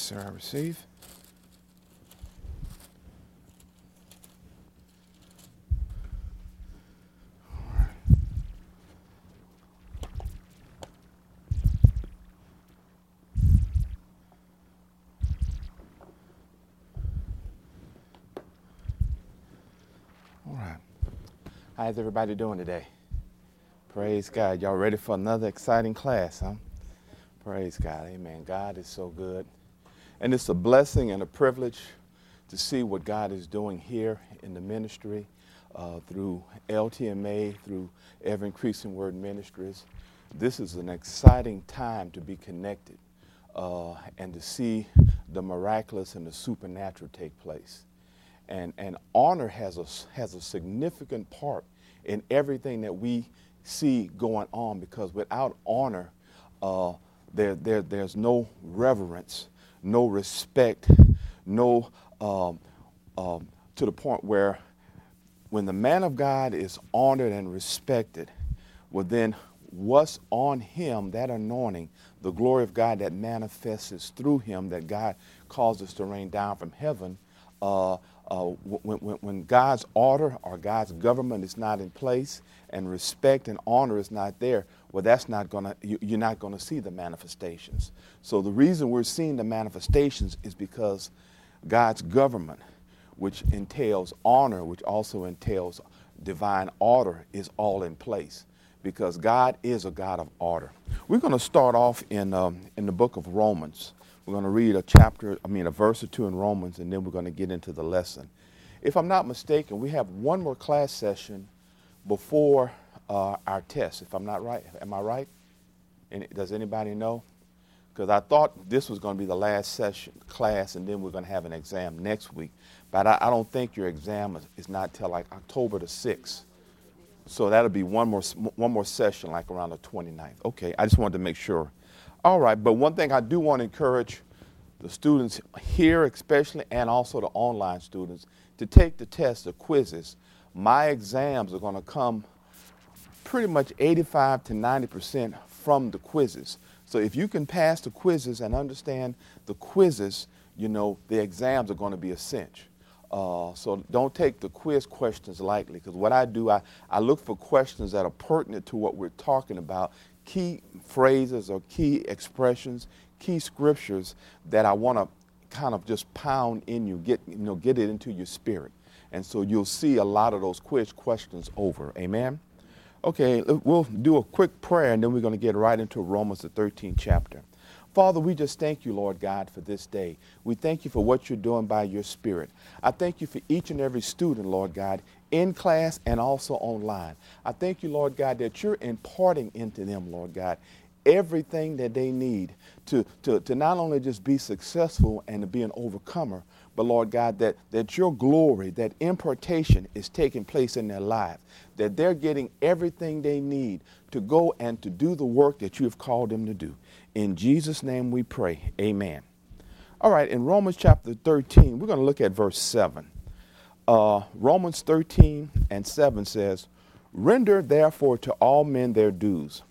sir. I receive. All right. How's everybody doing today? Praise God. Y'all ready for another exciting class, huh? Praise God. Amen. God is so good. And it's a blessing and a privilege to see what God is doing here in the ministry through LTMA, through Ever Increasing Word Ministries. This is an exciting time to be connected and to see the miraculous and the supernatural take place. And honor has a significant part in everything that we see going on, because without honor, there's no reverence, no respect, no to the point where when the man of God is honored and respected, well then what's on him, that anointing, the glory of God that manifests through him, that God causes to rain down from heaven, when God's order or God's government is not in place and respect and honor is not there, well, you're not gonna see the manifestations. So the reason we're seeing the manifestations is because God's government, which entails honor, which also entails divine order, is all in place, because God is a God of order. We're going to start off in the book of Romans. We're going to read a verse or two in Romans, and then we're going to get into the lesson. If I'm not mistaken, we have one more class session before our test, if I'm not right. Am I right? And does anybody know? Because I thought this was going to be the last class, and then we're going to have an exam next week. But I don't think your exam is not till like October the 6th. So that'll be one more session, like around the 29th. Okay, I just wanted to make sure. All right, but one thing I do want to encourage the students here especially, and also the online students, to take the test, the quizzes. My exams are going to come pretty much 85 to 90% from the quizzes. So if you can pass the quizzes and understand the quizzes, the exams are going to be a cinch. So don't take the quiz questions lightly, because what I do, I look for questions that are pertinent to what we're talking about, key phrases or key expressions, key scriptures that I want to kind of just pound in you, get it into your spirit. And so you'll see a lot of those quiz questions over. Amen? Okay, we'll do a quick prayer, and then we're going to get right into Romans, the 13th chapter. Father, we just thank you, Lord God, for this day. We thank you for what you're doing by your Spirit. I thank you for each and every student, Lord God, in class and also online. I thank you, Lord God, that you're imparting into them, Lord God, everything that they need to not only just be successful and to be an overcomer, but Lord God, that your glory, that impartation is taking place in their lives, that they're getting everything they need to go and to do the work that you have called them to do. In Jesus' name we pray, amen. All right, in Romans chapter 13, we're going to look at verse 7. Romans 13 and 7 says, "Render therefore to all men their dues,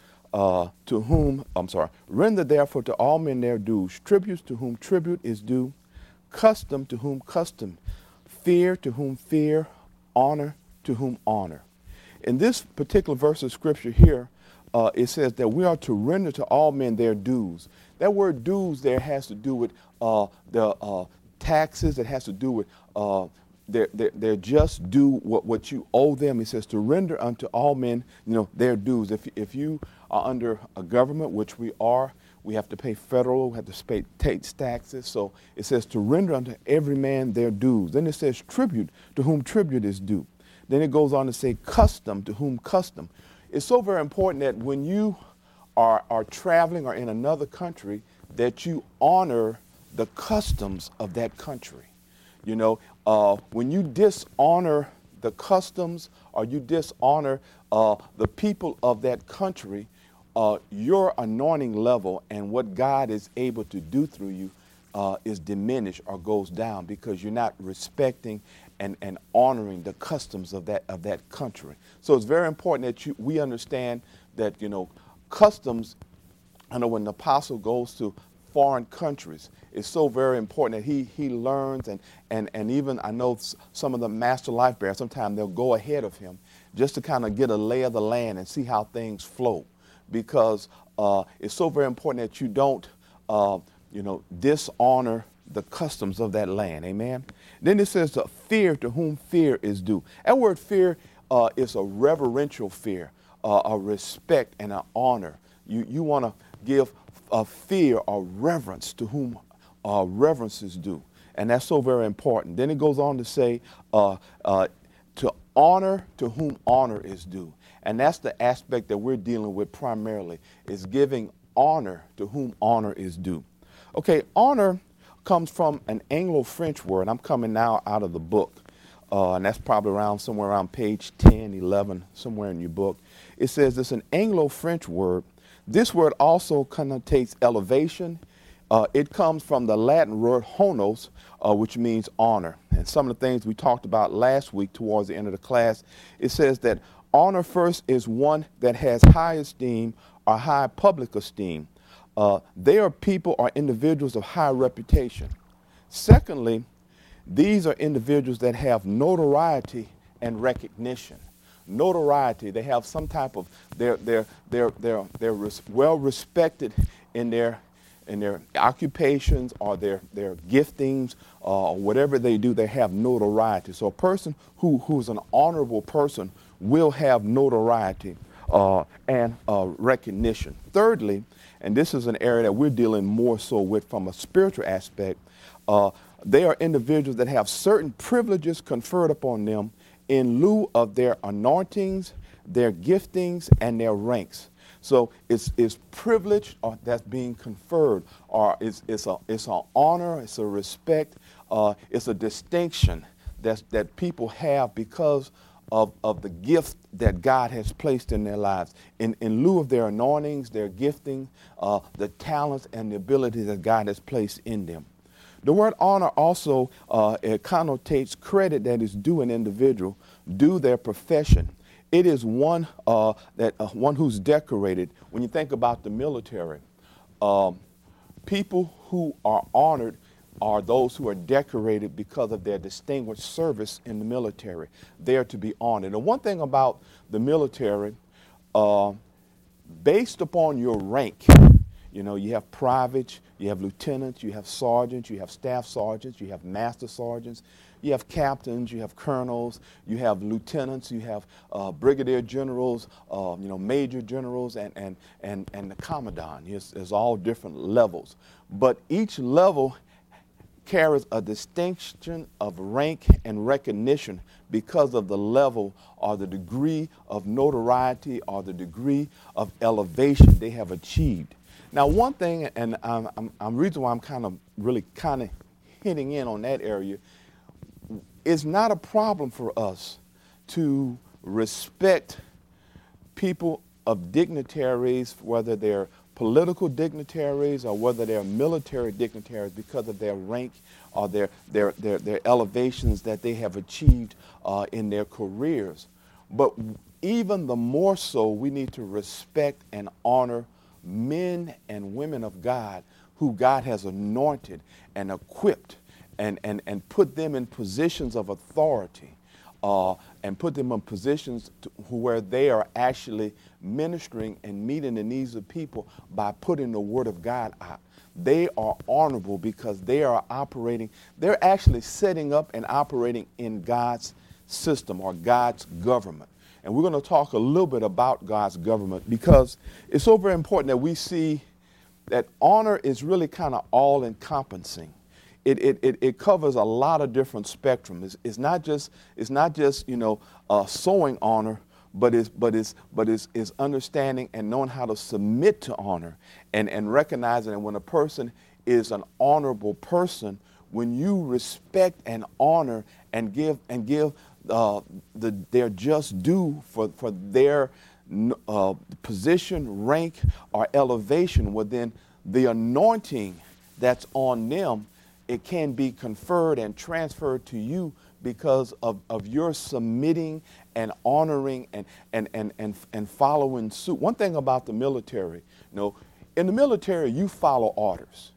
render therefore to all men their dues, tributes to whom tribute is due, custom to whom custom, fear to whom fear, honor to whom honor." In this particular verse of scripture here, it says that we are to render to all men their dues. That word dues there has to do with the taxes. It has to do with their just due what you owe them. It says to render unto all men, their dues. If you are under a government, which we are, we have to pay federal, we have to pay taxes. So it says to render unto every man their dues. Then it says tribute to whom tribute is due. Then it goes on to say custom to whom custom. It's so very important that when you are traveling or in another country, that you honor the customs of that country. When you dishonor the customs or you dishonor the people of that country, your anointing level and what God is able to do through you is diminished or goes down, because you're not respecting and honoring the customs of that country. So it's very important that we understand that, customs. I know when the apostle goes to foreign countries, it's so very important that he learns, and even I know some of the master life bearers, sometimes they'll go ahead of him just to kind of get a lay of the land and see how things flow, because it's so very important that you don't dishonor the customs of that land. Amen. Then it says fear to whom fear is due. That word fear is a reverential fear, a respect and an honor. You want to give a fear or reverence to whom reverence is due. And that's so very important. Then it goes on to say to honor to whom honor is due. And that's the aspect that we're dealing with primarily, is giving honor to whom honor is due. Okay, honor comes from an Anglo-French word. I'm coming now out of the book, and that's probably somewhere around page 10, 11, somewhere in your book. It says it's an Anglo-French word. This word also connotates elevation. It comes from the Latin word honos, which means honor. And some of the things we talked about last week towards the end of the class, it says that honor first is one that has high esteem or high public esteem. They are people or individuals of high reputation. Secondly, these are individuals that have notoriety and recognition. Notoriety, they have some type of, they're well respected in their occupations or their giftings or whatever they do. They have notoriety. So a person who's an honorable person will have notoriety and recognition. Thirdly, and this is an area that we're dealing more so with from a spiritual aspect, they are individuals that have certain privileges conferred upon them in lieu of their anointings, their giftings, and their ranks. So it's privilege that's being conferred, or it's an honor, it's a respect, it's a distinction that people have because of the gift that God has placed in their lives. In lieu of their anointings, their gifting, the talents and the ability that God has placed in them. The word honor also it connotates credit that is due an individual, due their profession. It is one one who's decorated. When you think about the military, people who are honored are those who are decorated because of their distinguished service in the military. They are to be honored. And one thing about the military, based upon your rank, you have privates, you have lieutenants, you have sergeants, you have staff sergeants, you have master sergeants, you have captains, you have colonels, you have lieutenants, you have brigadier generals, major generals, and the commandant. There's all different levels. But each level carries a distinction of rank and recognition because of the level or the degree of notoriety or the degree of elevation they have achieved. Now, one thing, and I'm reason why I'm kind of hitting in on that area, it's not a problem for us to respect people of dignitaries, whether they're political dignitaries or whether they're military dignitaries, because of their rank or their elevations that they have achieved in their careers. But even the more so, we need to respect and honor men and women of God who God has anointed and equipped and put them in positions of authority and put them in positions where they are actually ministering and meeting the needs of people by putting the word of God out. They are honorable because they are operating, they're actually setting up and operating in God's system or God's government. And we're going to talk a little bit about God's government because it's so very important that we see that honor is really kind of all-encompassing. It covers a lot of different spectrum. It's not just sowing honor, but it's understanding and knowing how to submit to honor and recognizing that when a person is an honorable person, when you respect and honor and give their just due for their position, rank, or elevation, well then the anointing that's on them, it can be conferred and transferred to you because of your submitting and honoring and following suit. One thing about the military, in the military you follow orders.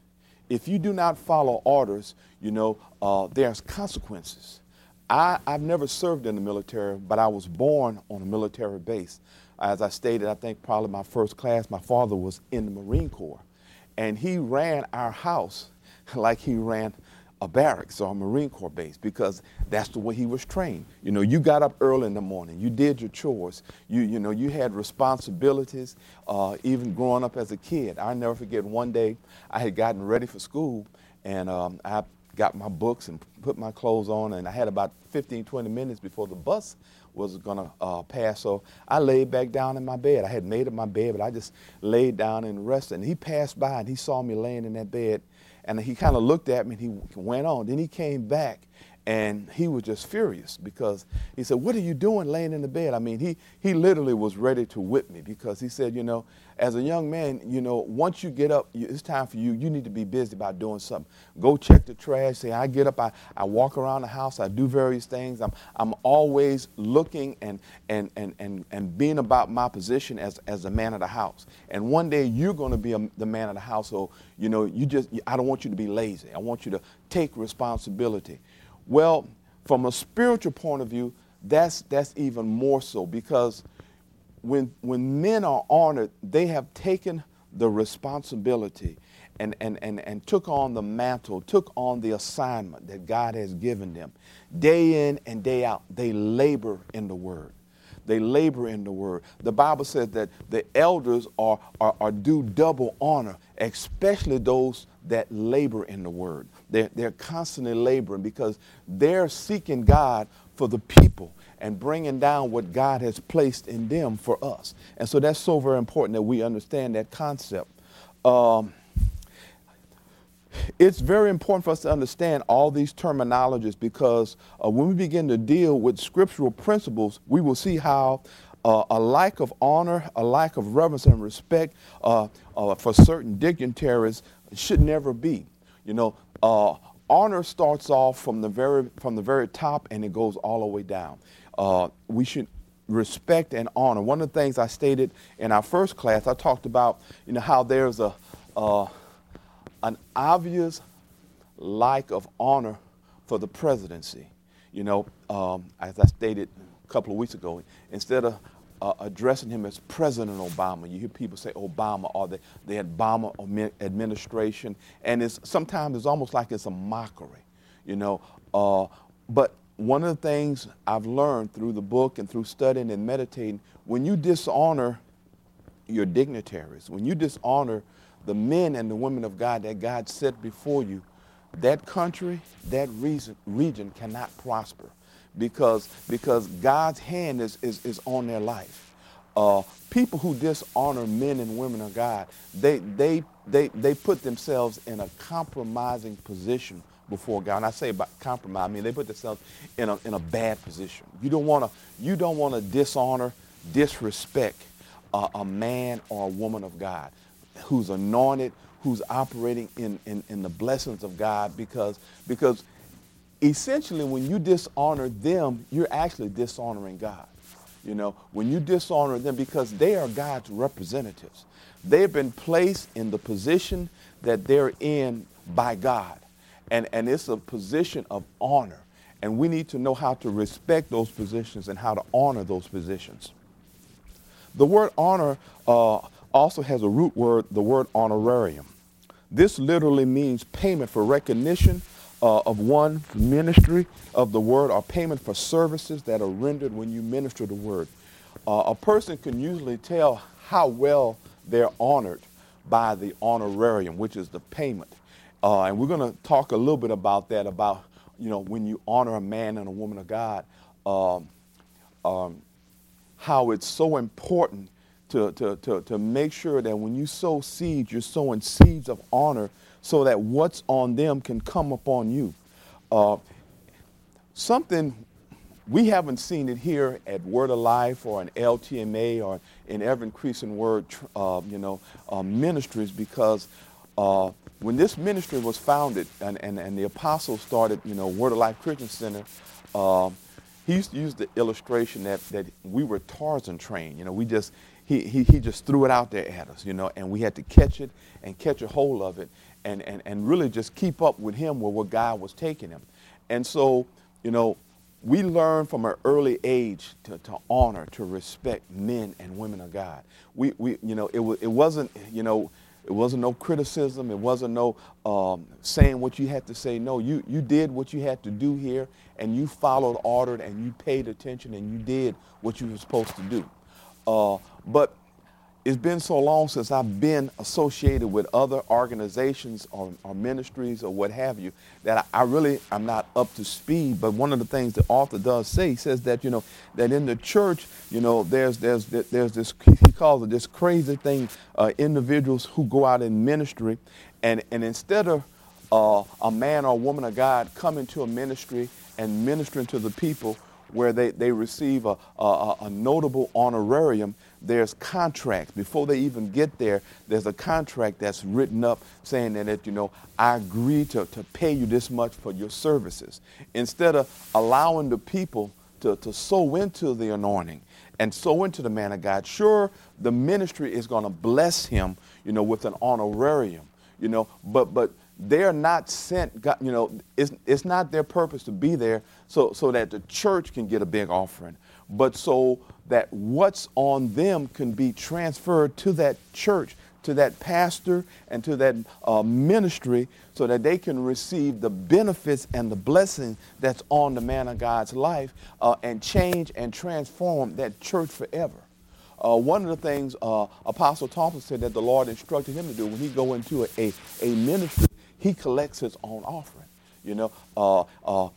if you do not follow orders, there's consequences. I've never served in the military, but I was born on a military base. As I stated, I think probably my first class, my father was in the Marine Corps. And he ran our house like he ran a barracks or a Marine Corps base, because that's the way he was trained. You got up early in the morning, you did your chores, you had responsibilities, even growing up as a kid. I'll never forget one day I had gotten ready for school, and I got my books and put my clothes on, and I had about 15, 20 minutes before the bus was gonna pass. So I laid back down in my bed. I had made up my bed, but I just laid down and rested. And he passed by and he saw me laying in that bed, and he kind of looked at me and he went on. Then he came back and he was just furious, because he said, "What are you doing laying in the bed?" I mean, he literally was ready to whip me, because he said, as a young man, once you get up, it's time for you need to be busy about doing something. Go check the trash. Say, I get up, I walk around the house, I do various things. I'm always looking and being about my position as a man of the house. And one day you're going to be the man of the house. So, I don't want you to be lazy. I want you to take responsibility. Well, from a spiritual point of view, that's even more so, because when men are honored, they have taken the responsibility and took on the mantle, took on the assignment that God has given them. Day in and day out, they labor in the word. They labor in the word. The Bible says that the elders are due double honor, especially those that labor in the word. They're constantly laboring, because they're seeking God for the people and bringing down what God has placed in them for us. And so that's so very important that we understand that concept. It's very important for us to understand all these terminologies, because when we begin to deal with scriptural principles, we will see how a lack of honor, a lack of reverence and respect for certain dignitaries should never be. Honor starts off from the very top, and it goes all the way down. We should respect and honor. One of the things I stated in our first class, I talked about how there's an obvious lack of honor for the presidency. As I stated a couple of weeks ago, instead of addressing him as President Obama, you hear people say Obama or the Obama administration, and sometimes it's almost like it's a mockery, but one of the things I've learned through the book and through studying and meditating, when you dishonor your dignitaries, when you dishonor the men and the women of God that God set before you, that country, that region cannot prosper, because God's hand is on their life. People who dishonor men and women of God, they put themselves in a compromising position before God. And I say about compromise, I mean they put themselves in a bad position. You don't want to dishonor, disrespect a man or a woman of God who's anointed, who's operating in the blessings of God, because essentially when you dishonor them, you're actually dishonoring God. When you dishonor them, because they are God's representatives. They've been placed in the position that they're in by God. And it's a position of honor. And we need to know how to respect those positions and how to honor those positions. The word honor also has a root word, the word honorarium. This literally means payment for recognition of one ministry of the word, or payment for services that are rendered when you minister the word. A person can usually tell how well they're honored by the honorarium, which is the payment. And we're going to talk a little bit about that, about, when you honor a man and a woman of God, how it's so important to make sure that when you sow seeds, you're sowing seeds of honor, so that what's on them can come upon you. Something we haven't seen it here at Word of Life or in LTMA or in Ever Increasing Word, ministries, because when this ministry was founded and the apostles started, Word of Life Christian Center, he used to use the illustration that we were Tarzan trained. We just he just threw it out there at us, you know, and we had to catch it and catch a hold of it and really just keep up with him where God was taking him. And so, you know, we learn from an early age to honor, to respect men and women of God. We you know, it wasn't, you know, it wasn't no criticism. It wasn't no saying what you had to say. No, you did what you had to do here, and you followed order, and you paid attention, and you did what you were supposed to do. But it's been so long since I've been associated with other organizations or ministries or what have you that I'm not up to speed. But one of the things the author does say, he says that, you know, that in the church, you know, there's this, he calls it this crazy thing, individuals who go out in ministry and instead of a man or a woman of God coming to a ministry and ministering to the people where they receive a notable honorarium, there's contracts. Before they even get there, there's a contract that's written up saying that, you know, I agree to pay you this much for your services. Instead of allowing the people to sow into the anointing and sow into the man of God, sure, the ministry is going to bless him, you know, with an honorarium, you know, but they're not sent, you know, it's not their purpose to be there so that the church can get a big offering, but so that what's on them can be transferred to that church, to that pastor, and to that ministry so that they can receive the benefits and the blessing that's on the man of God's life and change and transform that church forever. One of the things Apostle Thompson said that the Lord instructed him to do when he go into a ministry, he collects his own offering, you know,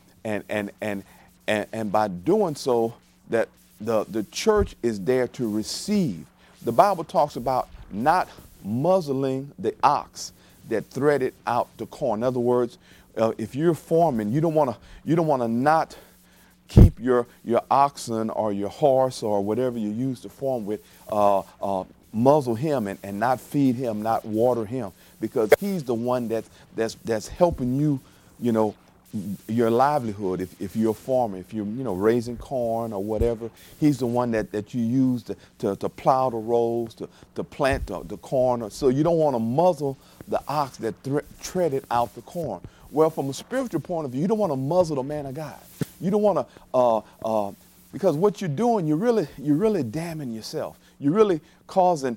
and by doing so, that the church is there to receive. The Bible talks about not muzzling the ox that threaded out the corn. In other words, if you're farming, you don't want to not keep your oxen or your horse or whatever you use to farm with, muzzle him and not feed him, not water him, because he's the one that's helping you, you know, your livelihood. If you're a farmer, if you're, you know, raising corn or whatever, he's the one that you use to plow the rows, to plant the corn. So you don't want to muzzle the ox that treaded out the corn. Well, from a spiritual point of view, you don't want to muzzle the man of God. You don't want to, because what you're doing, you're really damning yourself. You're really causing,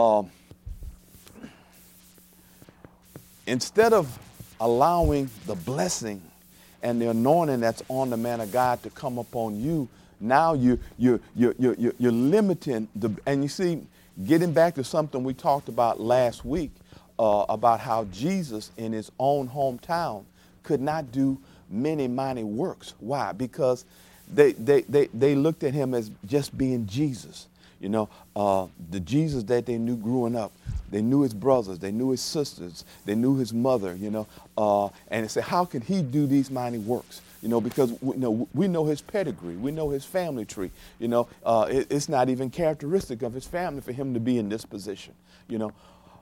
instead of allowing the blessing and the anointing that's on the man of God to come upon you, now you're limiting the. And you see, getting back to something we talked about last week about how Jesus in his own hometown could not do many mighty works. Why? Because they looked at him as just being Jesus. You know, the Jesus that they knew growing up. They knew his brothers, they knew his sisters, they knew his mother, you know, and they said, how can he do these mighty works? You know, because we know his pedigree, we know his family tree, you know, it's not even characteristic of his family for him to be in this position, you know.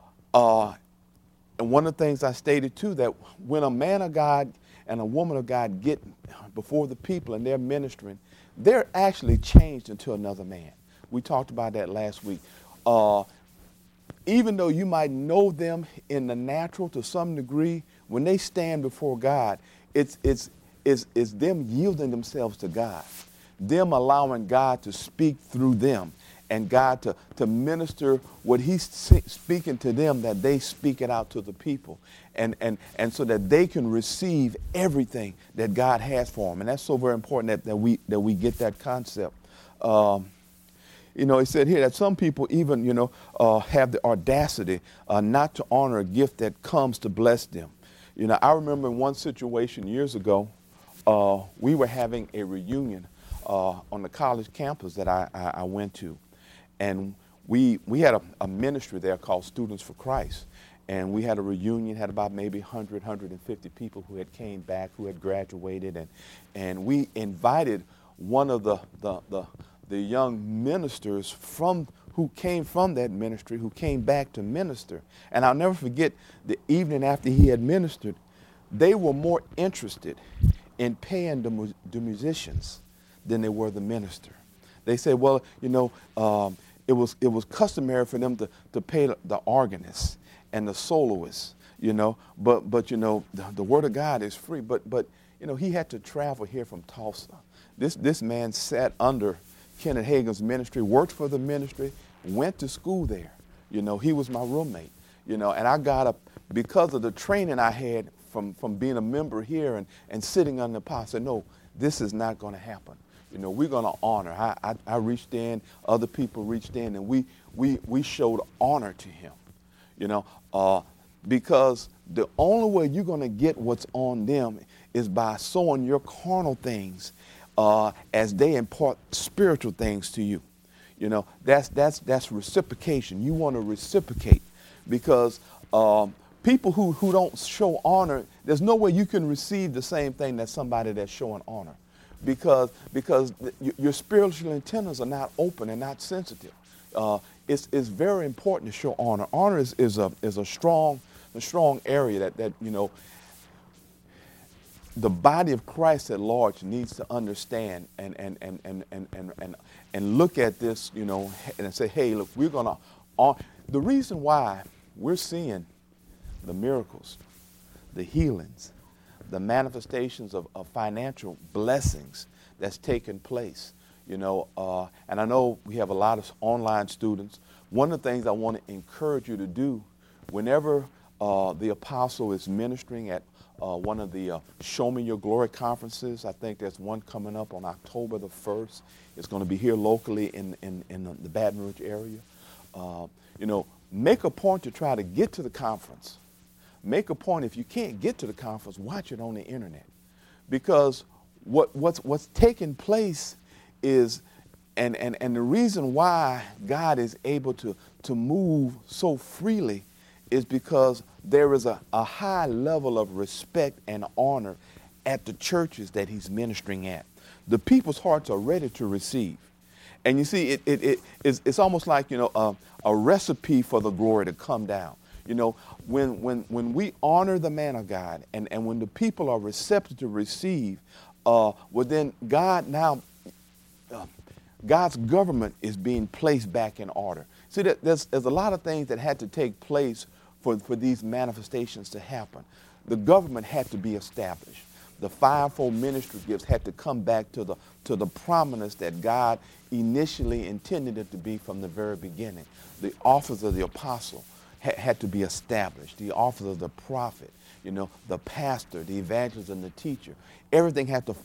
And one of the things I stated too, that when a man of God and a woman of God get before the people and they're ministering, they're actually changed into another man. We talked about that last week. Even though you might know them in the natural to some degree, when they stand before God, it's them yielding themselves to God, them allowing God to speak through them, and God to minister what he's speaking to them, that they speak it out to the people, and so that they can receive everything that God has for them. And that's so very important that we get that concept. You know, he said here that some people even, you know, have the audacity not to honor a gift that comes to bless them. You know, I remember in one situation years ago, we were having a reunion on the college campus that I went to. And we had a ministry there called Students for Christ. And we had a reunion, had about maybe 100, 150 people who had came back, who had graduated. And we invited one of the young ministers who came from that ministry, who came back to minister. And I'll never forget the evening after he had ministered, they were more interested in paying the musicians than they were the minister. They said, well, you know, it was customary for them to pay the organist and the soloist, but the word of God is free. But he had to travel here from Tulsa. This man sat under Kenneth Hagin's ministry, worked for the ministry, went to school there. He was my roommate. And I got up because of the training I had from being a member here and sitting under the apostle. I said, no, this is not going to happen. We're going to honor. I reached in, other people reached in, and we showed honor to him. Because the only way you're going to get what's on them is by sowing your carnal things as they impart spiritual things to you. That's reciprocation. You want to reciprocate because people who don't show honor, there's no way you can receive the same thing that somebody that's showing honor, because your spiritual antennas are not open and not sensitive. It's very important to show honor. Honor is a strong area that the body of Christ at large needs to understand and look at this, and say, hey, look, we're going to. The reason why we're seeing the miracles, the healings, the manifestations of financial blessings that's taken place, and I know we have a lot of online students. One of the things I want to encourage you to do whenever the apostle is ministering at one of the Show Me Your Glory conferences. I think there's one coming up on October the 1st. It's going to be here locally in the Baton Rouge area. Make a point to try to get to the conference. Make a point, if you can't get to the conference, watch it on the internet. Because what's taking place is, and the reason why God is able to move so freely is because there is a high level of respect and honor at the churches that he's ministering at. The people's hearts are ready to receive. And you see, it's almost like, a recipe for the glory to come down. When we honor the man of God and when the people are receptive to receive, then God's government is being placed back in order. See, there's a lot of things that had to take place for these manifestations to happen. The government had to be established. The fivefold ministry gifts had to come back to the prominence that God initially intended it to be from the very beginning. The office of the apostle had to be established. The office of the prophet, the pastor, the evangelist, and the teacher. Everything had to,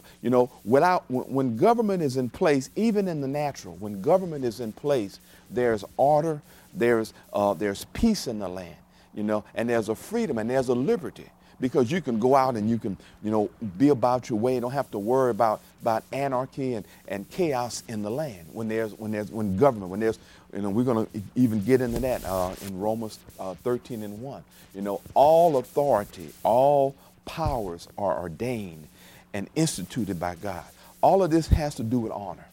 when government is in place, even in the natural, when government is in place, there's order, there's peace in the land, and there's a freedom and there's a liberty. Because you can go out and you can, be about your way. You don't have to worry about anarchy and chaos in the land when government, when there's, we're going to even get into that in Romans 13:1. All authority, all powers are ordained and instituted by God. All of this has to do with honor.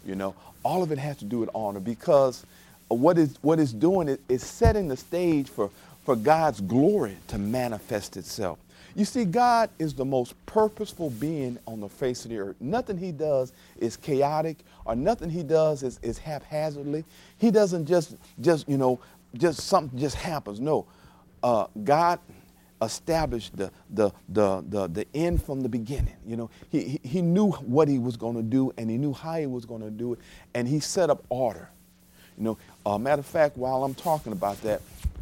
All of it has to do with honor, because what it's doing is setting the stage for God's glory to manifest itself. You see, God is the most purposeful being on the face of the earth. Nothing he does is chaotic, or nothing he does is haphazardly. He doesn't just something just happens. No, God established the end from the beginning. He knew what he was going to do, and he knew how he was going to do it, and he set up order. Matter of fact, while I'm talking about that,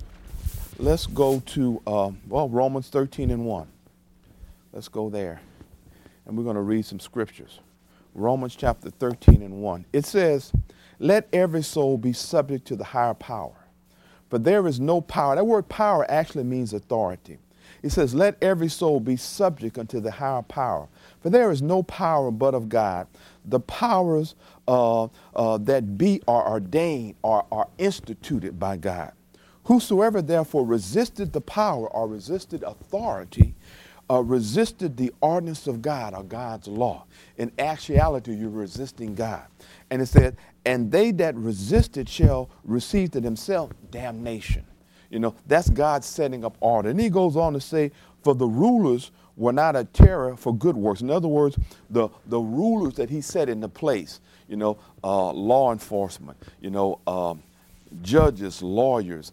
let's go to, Romans 13:1. Let's go there. And we're going to read some scriptures. Romans chapter 13:1. It says, let every soul be subject to the higher power. For there is no power. That word power actually means authority. It says, let every soul be subject unto the higher power. For there is no power but of God. The powers that be are ordained, are instituted by God. Whosoever therefore resisted the power or resisted authority, resisted the ordinance of God or God's law. In actuality, you're resisting God. And it said, and they that resisted shall receive to themselves damnation. That's God setting up order. And he goes on to say, for the rulers were not a terror for good works. In other words, the rulers that he set into place, law enforcement, judges, lawyers,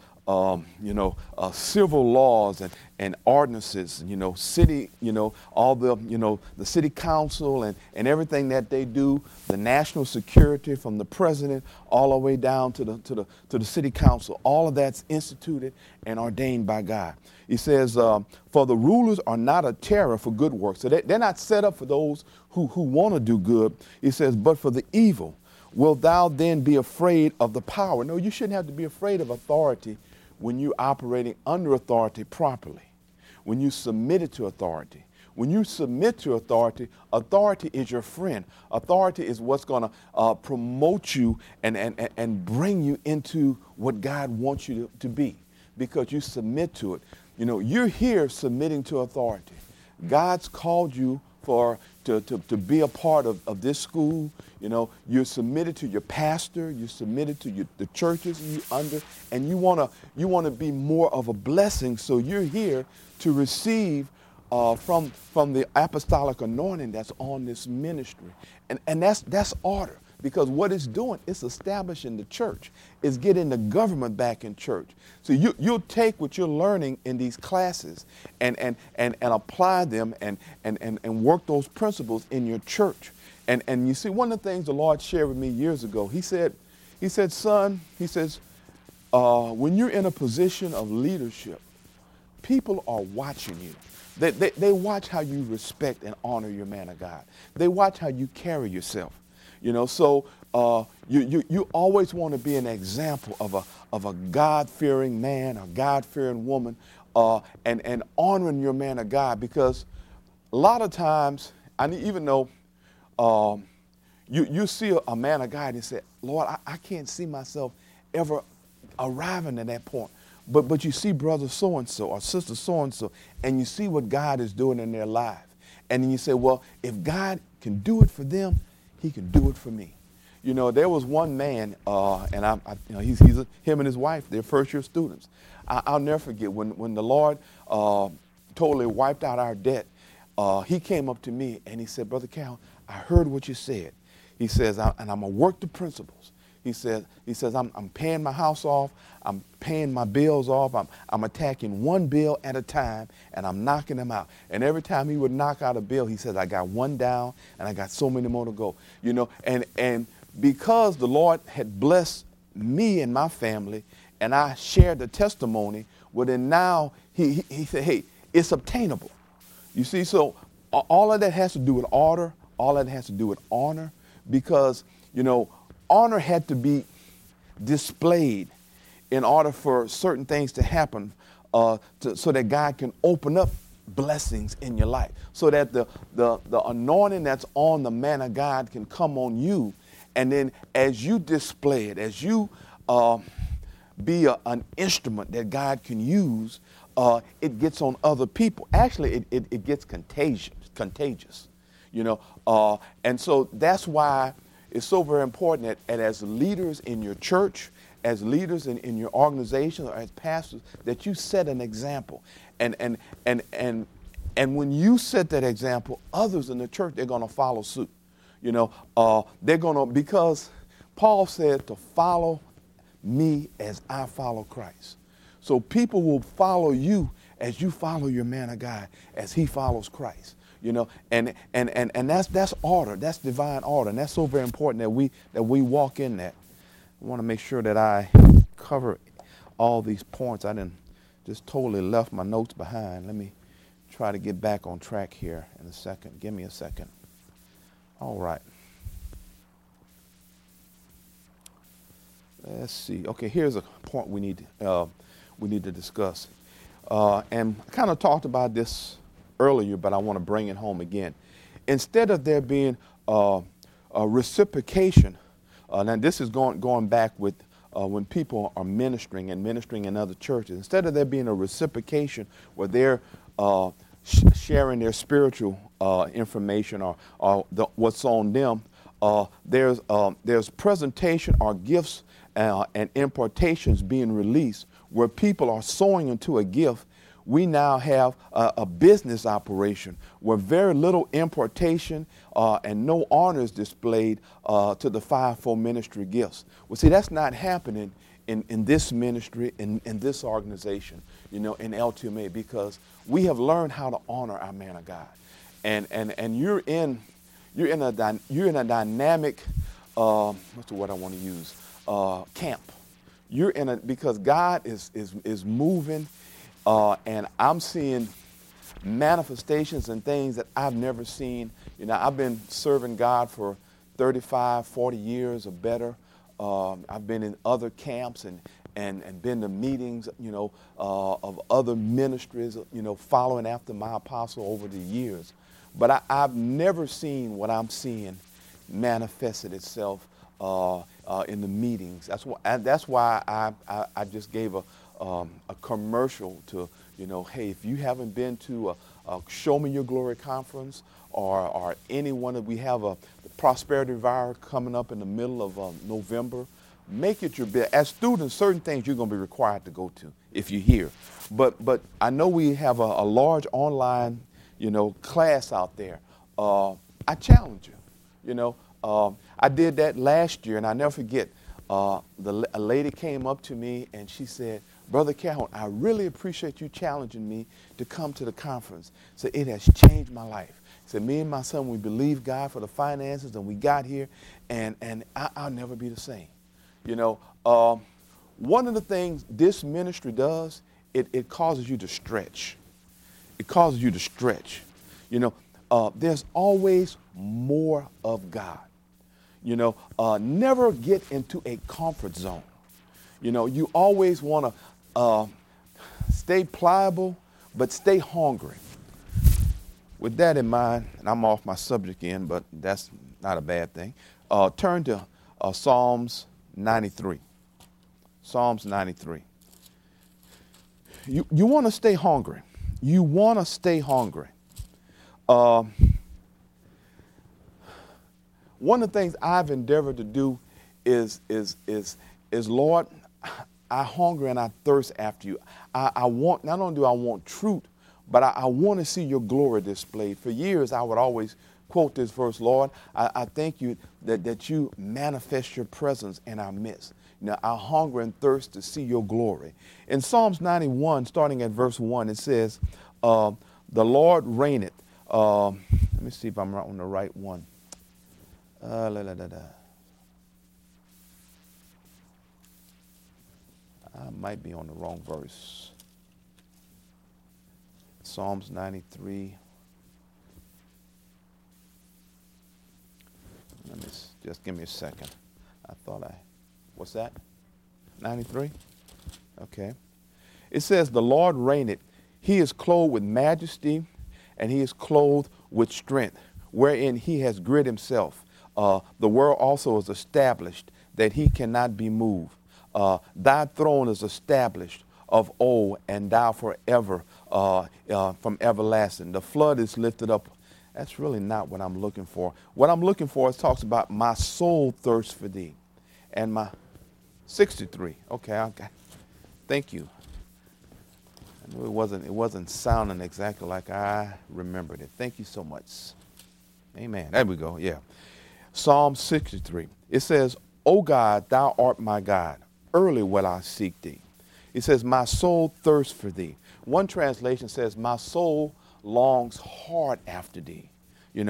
civil laws and ordinances, city, all the city council and everything that they do, the national security from the president all the way down to the city council, all of that's instituted and ordained by God. He says, for the rulers are not a terror for good works. So they're not set up for those who want to do good. He says, but for the evil. Wilt thou then be afraid of the power? No, you shouldn't have to be afraid of authority when you're operating under authority properly, when you submit it to authority. When you submit to authority, authority is your friend. Authority is what's going to promote you and bring you into what God wants you to be, because you submit to it. You're here submitting to authority. God's called you to be a part of this school. You're submitted to your pastor, you're submitted to the churches you under, and you want to be more of a blessing. So you're here to receive from the apostolic anointing that's on this ministry, and that's order. Because what it's doing, it's establishing the church. It's getting the government back in church. So you'll take what you're learning in these classes and apply them and work those principles in your church. And you see, one of the things the Lord shared with me years ago, he said, son, when you're in a position of leadership, people are watching you. They watch how you respect and honor your man of God. They watch how you carry yourself. So you always want to be an example of a God-fearing man, a God-fearing woman, and honoring your man of God. Because a lot of times, even though you see a man of God and say, Lord, I can't see myself ever arriving at that point. But you see brother so-and-so or sister so-and-so, and you see what God is doing in their life. And then you say, well, if God can do it for them, he can do it for me. There was one man, and him and his wife, they're first-year students. I'll never forget when the Lord totally wiped out our debt. He came up to me and he said, Brother Cal, I heard what you said. He says, and I'm gonna work the principles. He says, I'm paying my house off. I'm paying my bills off. I'm attacking one bill at a time, and I'm knocking them out. And every time he would knock out a bill, he says, I got one down, and I got so many more to go. And because the Lord had blessed me and my family, and I shared the testimony, well, then now he said, hey, it's obtainable. You see, so all of that has to do with order. All of that has to do with honor, because, honor had to be displayed in order for certain things to happen, so that God can open up blessings in your life, so that the anointing that's on the man of God can come on you. And then as you display it, as you be an instrument that God can use, it gets on other people. Actually, it gets contagious. And so that's why it's so very important that as leaders in your church, as leaders in your organization, or as pastors, that you set an example. And when you set that example, others in the church, they're going to follow suit. They're going to, because Paul said to follow me as I follow Christ. So people will follow you as you follow your man of God, as he follows Christ. And that's order, that's divine order, and that's so very important that we walk in that. I want to make sure that I cover all these points. I didn't just totally left my notes behind. Let me try to get back on track here in a second. Give me a second. All right. Let's see. Okay, here's a point we need to discuss. And I kind of talked about this earlier, but I want to bring it home again. Instead of there being a reciprocation, now this is going back with when people are ministering in other churches. Instead of there being a reciprocation where they're sharing their spiritual information or what's on them, there's presentation or gifts and importations being released where people are sowing into a gift we now have a business operation where very little importation and no honor is displayed to the fivefold ministry gifts. Well, see, that's not happening in this ministry, in this organization, in LTMA, because we have learned how to honor our man of God. And you're in a dynamic, what's the word I want to use, camp. You're in because God is moving, and I'm seeing manifestations and things that I've never seen. I've been serving God for 35, 40 years or better. I've been in other camps and been to meetings, of other ministries, following after my apostle over the years. But I've never seen what I'm seeing manifested itself in the meetings. That's why I just gave a commercial to, hey, if you haven't been to a Show Me Your Glory conference or any one of, we have the Prosperity Revival coming up in the middle of November. Make it your business. As students, certain things you're going to be required to go to if you're here. But I know we have a large online, class out there. I challenge you. I did that last year, and I never forget. A lady came up to me and she said, "Brother Calhoun, I really appreciate you challenging me to come to the conference. So it has changed my life." Said, "Me and my son, we believe God for the finances, and we got here, and I'll never be the same." One of the things this ministry does, it causes you to stretch. It causes you to stretch. There's always more of God. Never get into a comfort zone. You always want to stay pliable, but stay hungry. With that in mind, and I'm off my subject end, but that's not a bad thing. Turn to Psalms 93. Psalms 93. You want to stay hungry. You want to stay hungry. One of the things I've endeavored to do is Lord, I hunger and I thirst after you. I want, not only do I want truth, but I want to see your glory displayed. For years, I would always quote this verse, Lord, I thank you that you manifest your presence in our midst. I hunger and thirst to see your glory. In Psalms 91, starting at verse 1, it says, the Lord reigneth. Let me see if I'm on the right one. I might be on the wrong verse. Psalms 93. Just give me a second. What's that? 93? Okay. It says, the Lord reigneth. He is clothed with majesty, and he is clothed with strength, wherein he has girded himself. The world also is established, that he cannot be moved. Thy throne is established of old, and thou forever, from everlasting. The flood is lifted up. That's really not what I'm looking for. What I'm looking for is talks about my soul thirsts for thee. And my 63. Okay. Thank you. I knew it wasn't sounding exactly like I remembered it. Thank you so much. Amen. There we go. Yeah. Psalm 63. It says, O God, thou art my God. Early will I seek thee. It says, my soul thirsts for thee. One translation says, my soul longs hard after thee. You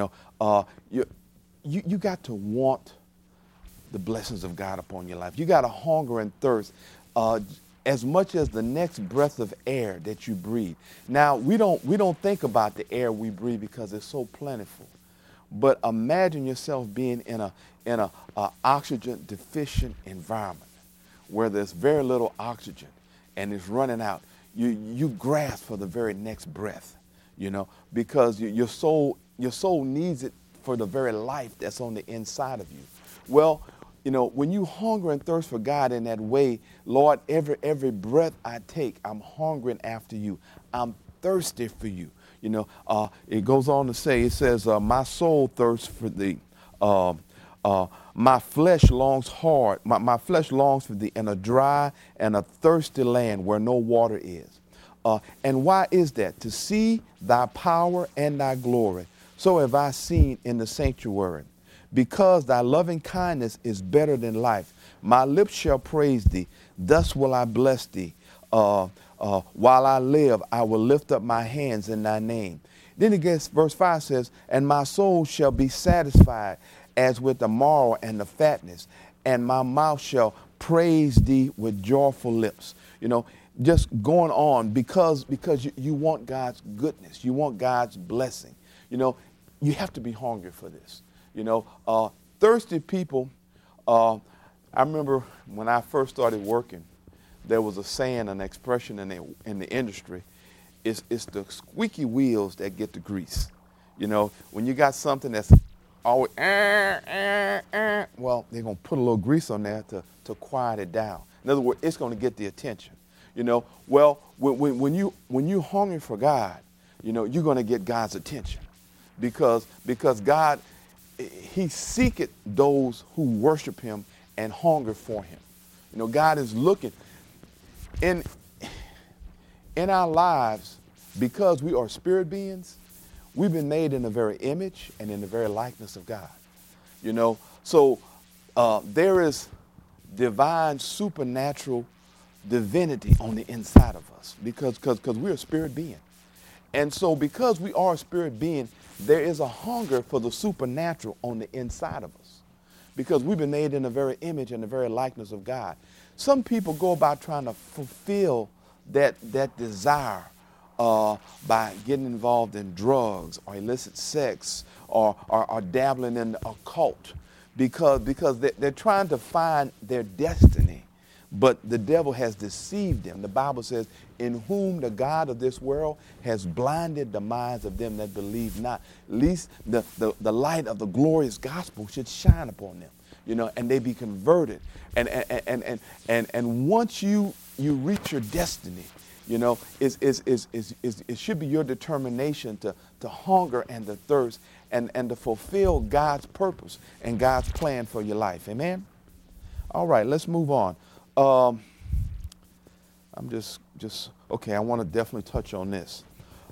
got to want the blessings of God upon your life. You got to hunger and thirst as much as the next breath of air that you breathe. Now, we don't think about the air we breathe because it's so plentiful. But imagine yourself being in a oxygen deficient environment where there's very little oxygen and it's running out. You grasp for the very next breath, because your soul needs it for the very life that's on the inside of you. Well, when you hunger and thirst for God in that way, Lord, every breath I take, I'm hungering after you. I'm thirsty for you. It goes on to say, it says, my soul thirsts for thee. My flesh longs hard. My flesh longs for thee in a dry and a thirsty land where no water is. And why is that? To see thy power and thy glory. So have I seen in the sanctuary. Because thy loving kindness is better than life. My lips shall praise thee. Thus will I bless thee. While I live, I will lift up my hands in thy name. Then again, verse 5 says, and my soul shall be satisfied as with the marrow and the fatness, and my mouth shall praise thee with joyful lips. You know, just going on because you want God's goodness. You want God's blessing. You know, you have to be hungry for this. You know, thirsty people, I remember when I first started working, there was a saying, an expression in the industry, it's the squeaky wheels that get the grease. You know, when you got something that's always, well, they're going to put a little grease on there to quiet it down. In other words, it's going to get the attention. You know, well, when you're hungry for God, you know, you're going to get God's attention because God, he seeketh those who worship him and hunger for him. You know, God is looking in our lives, because we are spirit beings. We've been made in the very image and in the very likeness of God. You know, so there is divine, supernatural divinity on the inside of us because we're a spirit being. And so because we are a spirit being, there is a hunger for the supernatural on the inside of us because we've been made in the very image and the very likeness of God. Some people go about trying to fulfill that desire by getting involved in drugs or illicit sex or dabbling in the occult because they're trying to find their destiny. But the devil has deceived them. The Bible says, in whom the God of this world has blinded the minds of them that believe not. At least the light of the glorious gospel should shine upon them, you know, and they be converted. And once you reach your destiny, you know, it should be your determination to hunger and to thirst and to fulfill God's purpose and God's plan for your life. Amen? All right, let's move on. I'm just okay. I want to definitely touch on this.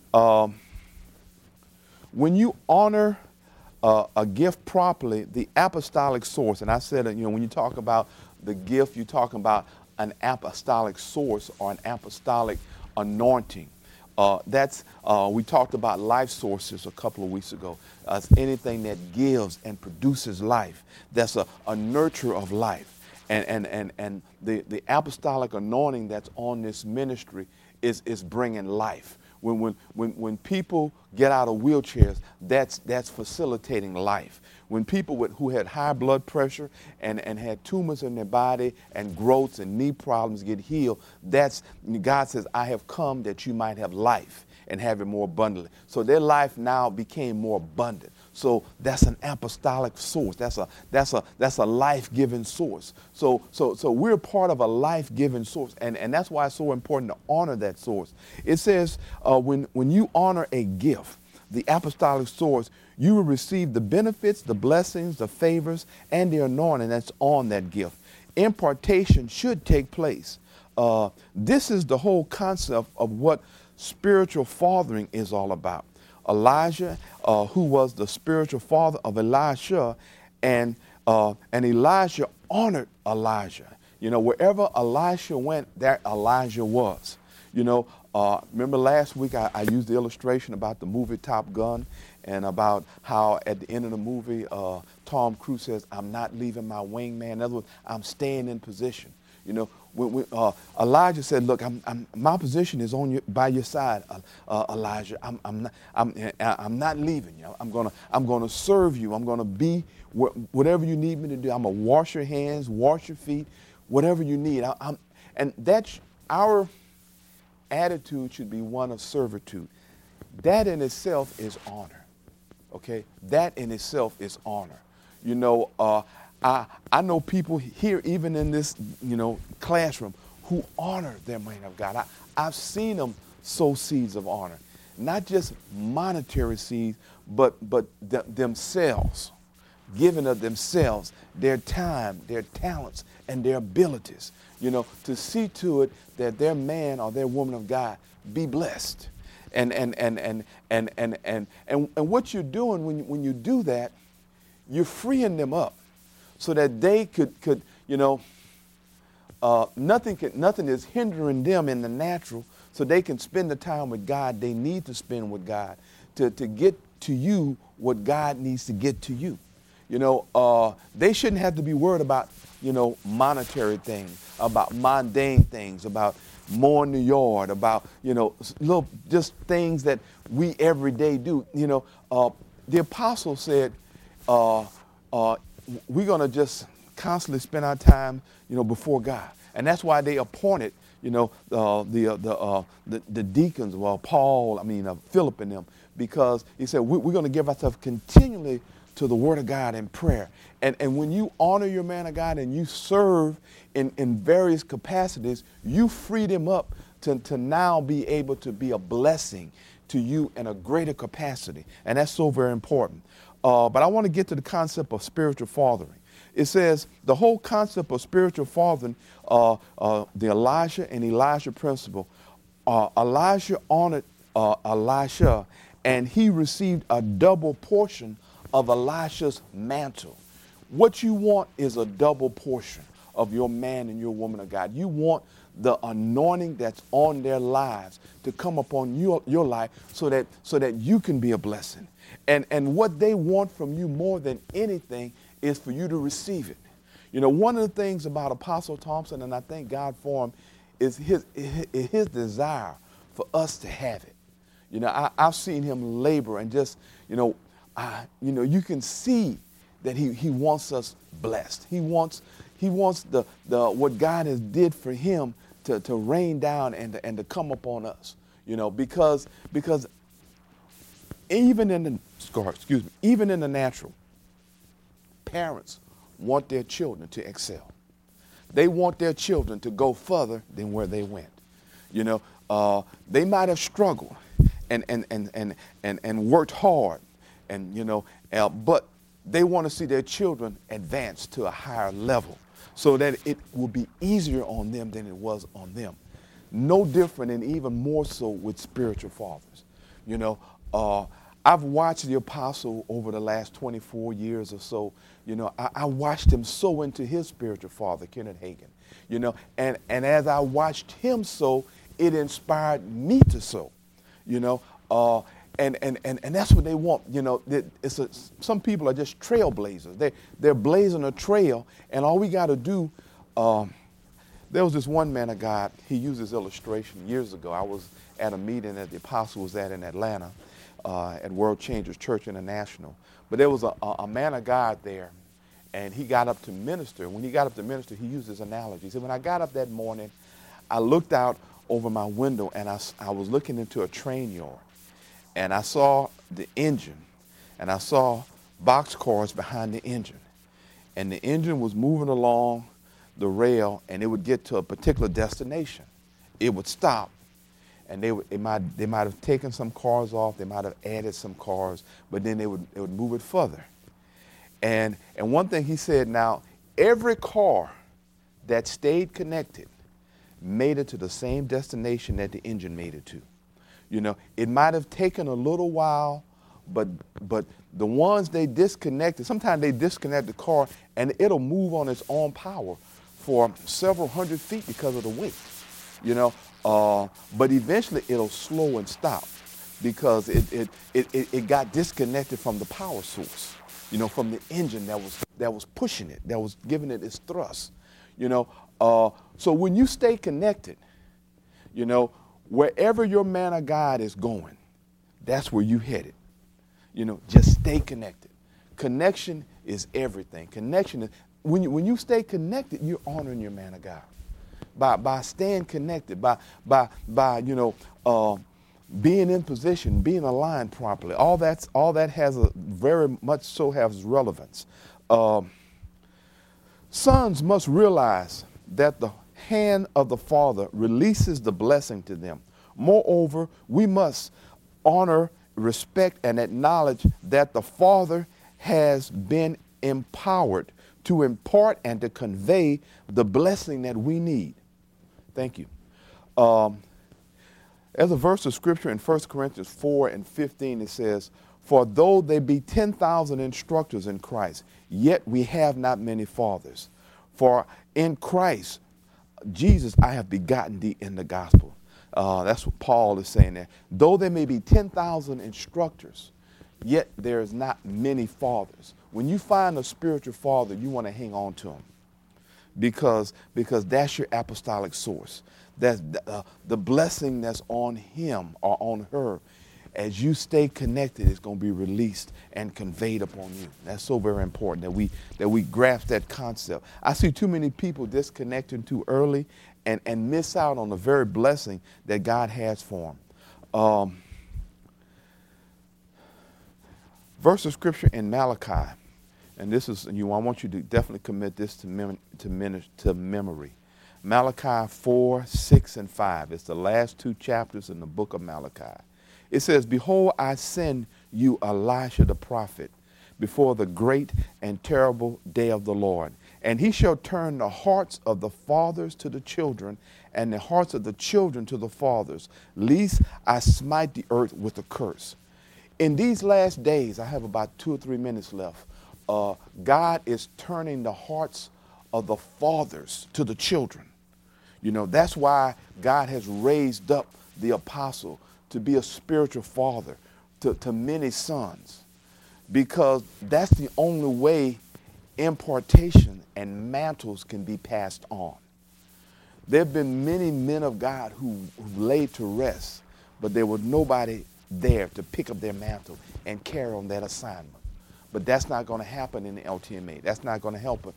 When you honor a gift properly, the apostolic source, and I said, you know, when you talk about the gift, you're talking about an apostolic source or an apostolic anointing. We talked about life sources a couple of weeks ago. It's anything that gives and produces life. That's a nurturer of life. And the apostolic anointing that's on this ministry is bringing life. When people get out of wheelchairs, that's facilitating life. When people who had high blood pressure and had tumors in their body and growths and knee problems get healed, God says, I have come that you might have life and have it more abundantly. So their life now became more abundant. So that's an apostolic source. That's a life-giving source. So we're part of a life-giving source, and that's why it's so important to honor that source. It says when you honor a gift, the apostolic source, you will receive the benefits, the blessings, the favors, and the anointing that's on that gift. Impartation should take place. This is the whole concept of what spiritual fathering is all about. Elijah, who was the spiritual father of Elisha, and Elijah honored Elijah. You know, wherever Elisha went, there Elijah was. You know, remember last week I used the illustration about the movie Top Gun and about how at the end of the movie Tom Cruise says, I'm not leaving my wingman. In other words, I'm staying in position. You know, when Elijah said, "Look, my position is by your side, Elijah. I'm not leaving you. I'm gonna serve you. I'm gonna be whatever you need me to do. I'm gonna wash your hands, wash your feet, whatever you need. And that's our attitude should be one of servitude. That in itself is honor. Okay, that in itself is honor. You know, I know people here, even in this, you know, classroom, who honor their man of God. I've seen them sow seeds of honor, not just monetary seeds, but themselves, giving of themselves, their time, their talents, and their abilities. You know, to see to it that their man or their woman of God be blessed. And what you're doing when you do that, you're freeing them up so that they could nothing is hindering them in the natural, so they can spend the time with God they need to spend with God to get to you what God needs to get to you. They shouldn't have to be worried about, monetary things, about mundane things, about mowing the yard, about, little just things that we every day do. The apostle said, we're going to just constantly spend our time, before God. And that's why they appointed, the deacons, Philip and them, because he said, we're going to give ourselves continually to the word of God and prayer. And when you honor your man of God and you serve in various capacities, you free them up to now be able to be a blessing to you in a greater capacity. And that's so very important. But I want to get to the concept of spiritual fathering. It says the whole concept of spiritual fathering, the Elijah and Elijah principle. Elijah honored Elisha, and he received a double portion of Elisha's mantle. What you want is a double portion of your man and your woman of God. You want the anointing that's on their lives to come upon your life so that you can be a blessing. And what they want from you more than anything is for you to receive it. One of the things about Apostle Thompson, and I thank God for him, is his desire for us to have it. I've seen him labor and just, you can see that he wants us blessed. He wants the what God has did for him to rain down and to come upon us. Because even in the natural, parents want their children to excel. They want their children to go further than where they went. They might have struggled and worked hard, but they want to see their children advance to a higher level so that it will be easier on them than it was on them. No different, and even more so with spiritual fathers. I've watched the apostle over the last 24 years or so. I watched him sow into his spiritual father, Kenneth Hagin. And as I watched him sow, it inspired me to sow. And that's what they want. Some people are just trailblazers. They're blazing a trail, and all we got to do. There was this one man of God. He used this illustration years ago. I was at a meeting that the apostle was at in Atlanta, at World Changers Church International. But there was a man of God there, and he got up to minister. When he got up to minister, he used this analogy. He said, when I got up that morning, I looked out over my window, and I was looking into a train yard. And I saw the engine, and I saw boxcars behind the engine. And the engine was moving along the rail, and it would get to a particular destination. It would stop, and they might have taken some cars off, they might have added some cars, but then they would move it further. And one thing he said, now, every car that stayed connected made it to the same destination that the engine made it to. It might have taken a little while, but the ones they disconnected, sometimes they disconnect the car and it'll move on its own power for several hundred feet because of the weight, but eventually it'll slow and stop because it got disconnected from the power source, from the engine that was pushing it, that was giving it its thrust, so when you stay connected, wherever your man of God is going, that's where you headed. Just stay connected. Connection is everything. Connection is when you stay connected, you're honoring your man of God. By staying connected, by being in position, being aligned properly. All that has a very much so has relevance. Sons must realize that the hand of the Father releases the blessing to them. Moreover, we must honor, respect, and acknowledge that the Father has been empowered to impart and to convey the blessing that we need. Thank you. There's a verse of scripture in 1 Corinthians 4:15. It says, "For though there be 10,000 instructors in Christ, yet we have not many fathers. For in Christ Jesus I have begotten thee in the gospel." That's what Paul is saying there. Though there may be 10,000 instructors, yet there is not many fathers. When you find a spiritual father, you want to hang on to him because that's your apostolic source. That's the blessing that's on him or on her. As you stay connected, it's going to be released and conveyed upon you. That's so very important that we grasp that concept. I see too many people disconnecting too early and miss out on the very blessing that God has for them. Verse of scripture in Malachi, and this is I want you to definitely commit this to memory. Malachi 4, 6, and 5. It's the last two chapters in the book of Malachi. It says, "Behold, I send you Elisha the prophet before the great and terrible day of the Lord. And he shall turn the hearts of the fathers to the children, and the hearts of the children to the fathers, lest I smite the earth with a curse." In these last days, I have about 2 or 3 minutes left. God is turning the hearts of the fathers to the children. You know, that's why God has raised up the apostle to be a spiritual father to many sons, because that's the only way impartation and mantles can be passed on. There have been many men of God who laid to rest, but there was nobody there to pick up their mantle and carry on that assignment. But that's not going to happen in the LTMA. That's not going to help,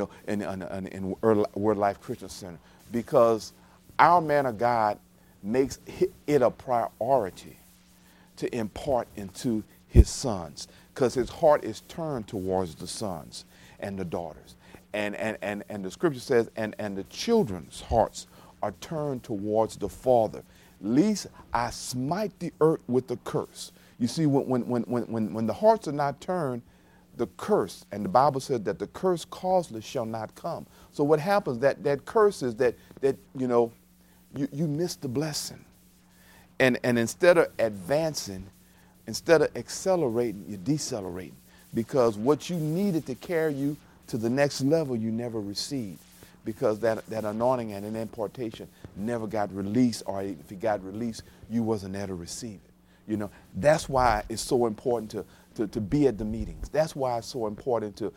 in Word Life Christian Center, because our man of God makes it a priority to impart into his sons, because his heart is turned towards the sons and the daughters. And the scripture says, and the children's hearts are turned towards the father, lest I smite the earth with the curse. You see, when the hearts are not turned, the curse, and the Bible says that the curse causeless shall not come. So what happens, that curse is that you miss the blessing. And instead of advancing, instead of accelerating, you're decelerating, because what you needed to carry you to the next level, you never received, because that anointing and an impartation never got released, or if it got released, you wasn't there to receive it. You know, that's why it's so important to be at the meetings. That's why it's so important to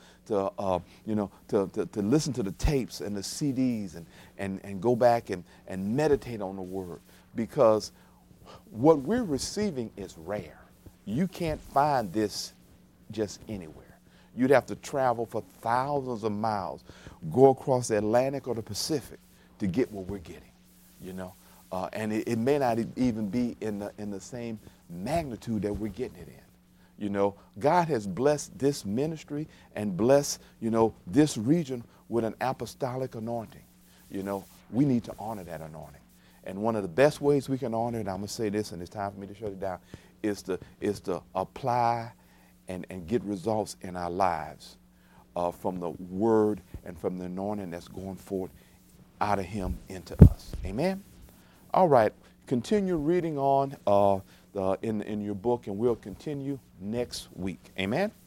listen to the tapes and the CDs and go back and meditate on the word, because what we're receiving is rare. You can't find this just anywhere. You'd have to travel for thousands of miles, go across the Atlantic or the Pacific to get what we're getting, and it may not even be in the same magnitude that we're getting it in. God has blessed this ministry and blessed, this region with an apostolic anointing. We need to honor that anointing. And one of the best ways we can honor it, I'm going to say this, and it's time for me to shut it down, is to apply and get results in our lives from the word and from the anointing that's going forth out of him into us. Amen? All right. Continue reading on in your book, and we'll continue next week. Amen?